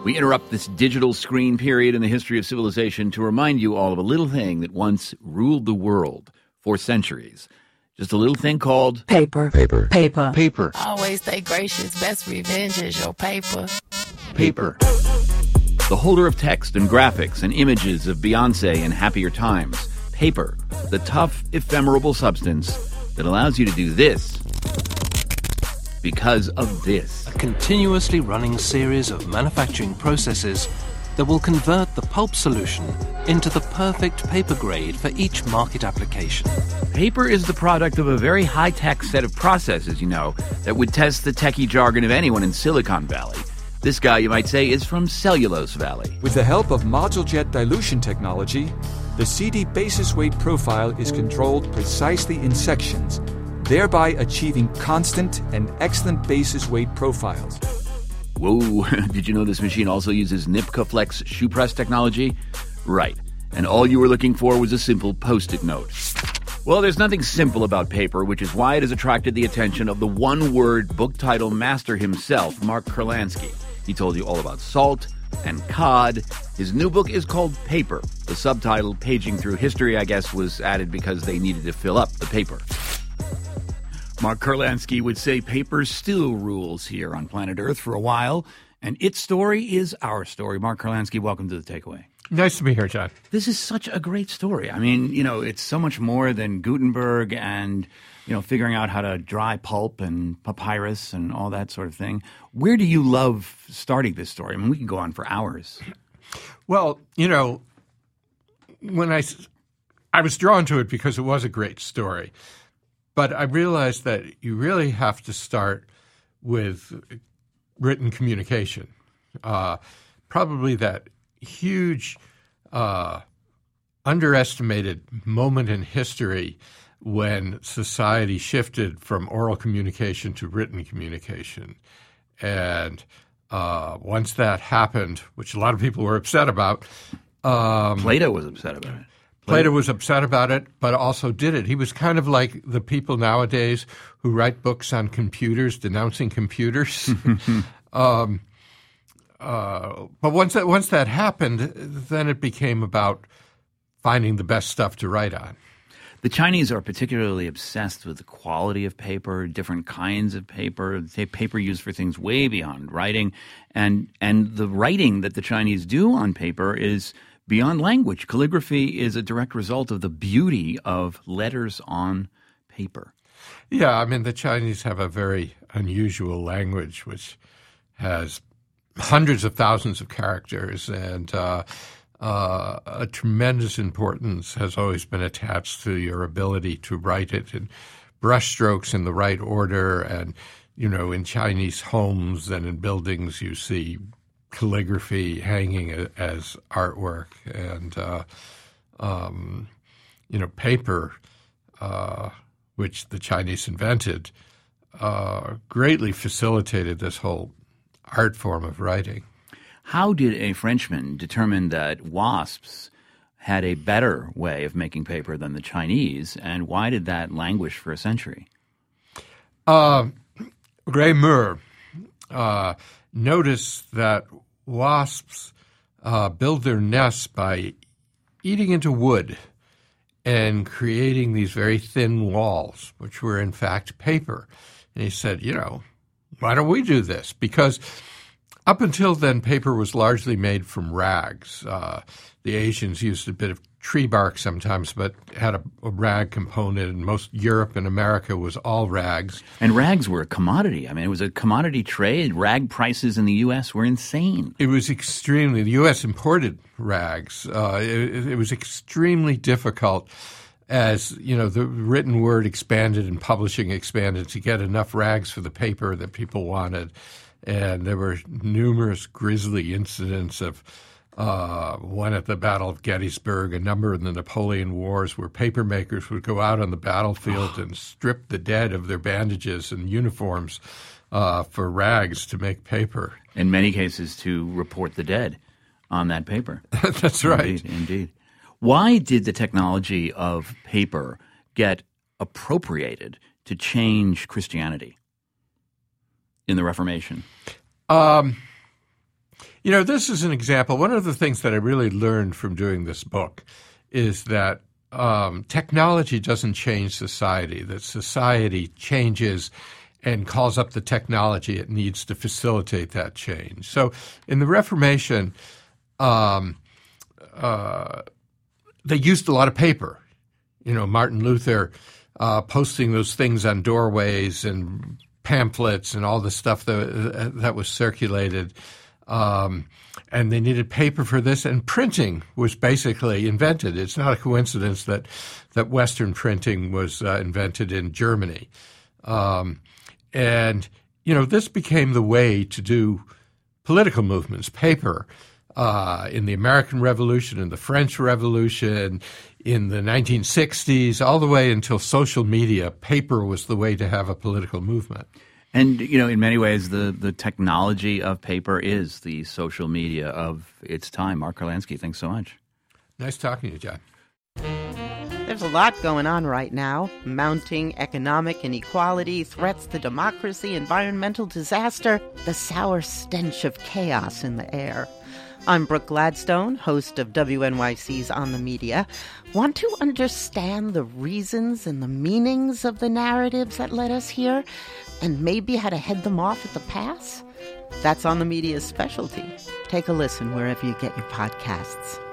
We interrupt this digital screen period in the history of civilization to remind you all of a little thing that once ruled the world for centuries. Just a little thing called paper. Paper. Paper. Paper. Always stay gracious. Best revenge is your paper. Paper. The holder of text and graphics and images of Beyonce and happier times. Paper, the tough, ephemeral substance that allows you to do this because of this. A continuously running series of manufacturing processes that will convert the pulp solution into the perfect paper grade for each market application. Paper is the product of a very high-tech set of processes, that would test the techie jargon of anyone in Silicon Valley. This guy, you might say, is from Cellulose Valley. With the help of module jet dilution technology, the CD basis weight profile is controlled precisely in sections, thereby achieving constant and excellent basis weight profiles. Whoa, did you know this machine also uses Nipka Flex shoe press technology? Right, and all you were looking for was a simple Post-it note. Well, there's nothing simple about paper, which is why it has attracted the attention of the one-word book title master himself, Mark Kurlansky. He told you all about salt and cod. His new book is called Paper. The subtitle, Paging Through History, I guess, was added because they needed to fill up the paper. Mark Kurlansky would say paper still rules here on planet Earth for a while, and its story is our story. Mark Kurlansky, welcome to The Takeaway. Nice to be here, John. This is such a great story. I mean, it's so much more than Gutenberg and, figuring out how to dry pulp and papyrus and all that sort of thing. Where do you love starting this story? I mean, we can go on for hours. Well, when I was drawn to it because it was a great story. But I realized that you really have to start with written communication. Probably that huge, underestimated moment in history when society shifted from oral communication to written communication. And once that happened, which a lot of people were upset about. Plato was upset about it. Plato was upset about it, but also did it. He was kind of like the people nowadays who write books on computers, denouncing computers. But once that happened, then it became about finding the best stuff to write on. The Chinese are particularly obsessed with the quality of paper, different kinds of paper, paper used for things way beyond writing. And the writing that the Chinese do on paper is beyond language. Calligraphy is a direct result of the beauty of letters on paper. Yeah, I mean, the Chinese have a very unusual language which has hundreds of thousands of characters, and a tremendous importance has always been attached to your ability to write it in brushstrokes in the right order. And, in Chinese homes and in buildings, you see calligraphy hanging as artwork, and paper, which the Chinese invented, greatly facilitated this whole art form of writing. How did a Frenchman determine that wasps had a better way of making paper than the Chinese, and why did that languish for a century? Réaumur noticed that wasps build their nests by eating into wood and creating these very thin walls, which were in fact paper. And he said, why don't we do this? Because up until then, paper was largely made from rags. The Asians used a bit of tree bark sometimes, but had a rag component, and most Europe and America was all rags. And rags were a commodity. I mean, it was a commodity trade. Rag prices in the U.S. were insane. It was extremely – the U.S. imported rags. It was extremely difficult as, the written word expanded and publishing expanded to get enough rags for the paper that people wanted. And there were numerous grisly incidents of one at the Battle of Gettysburg, a number in the Napoleon Wars, where paper makers would go out on the battlefield and strip the dead of their bandages and uniforms for rags to make paper. In many cases, to report the dead on that paper. That's right. Indeed. Why did the technology of paper get appropriated to change Christianity in the Reformation? You know, this is an example. One of the things that I really learned from doing this book is that technology doesn't change society, that society changes and calls up the technology it needs to facilitate that change. So in the Reformation, they used a lot of paper. You know, Martin Luther posting those things on doorways and pamphlets and all the stuff that was circulated. And they needed paper for this, and printing was basically invented. It's not a coincidence that Western printing was invented in Germany. And, you know, this became the way to do political movements, paper, in the American Revolution, in the French Revolution, in the 1960s, all the way until social media. Paper was the way to have a political movement. And, you know, in many ways, the technology of paper is the social media of its time. Mark Kurlansky, thanks so much. Nice talking to you, John. There's a lot going on right now. Mounting economic inequality, threats to democracy, environmental disaster, the sour stench of chaos in the air. I'm Brooke Gladstone, host of WNYC's On the Media. Want to understand the reasons and the meanings of the narratives that led us here, and maybe how to head them off at the pass? That's On the Media's specialty. Take a listen wherever you get your podcasts.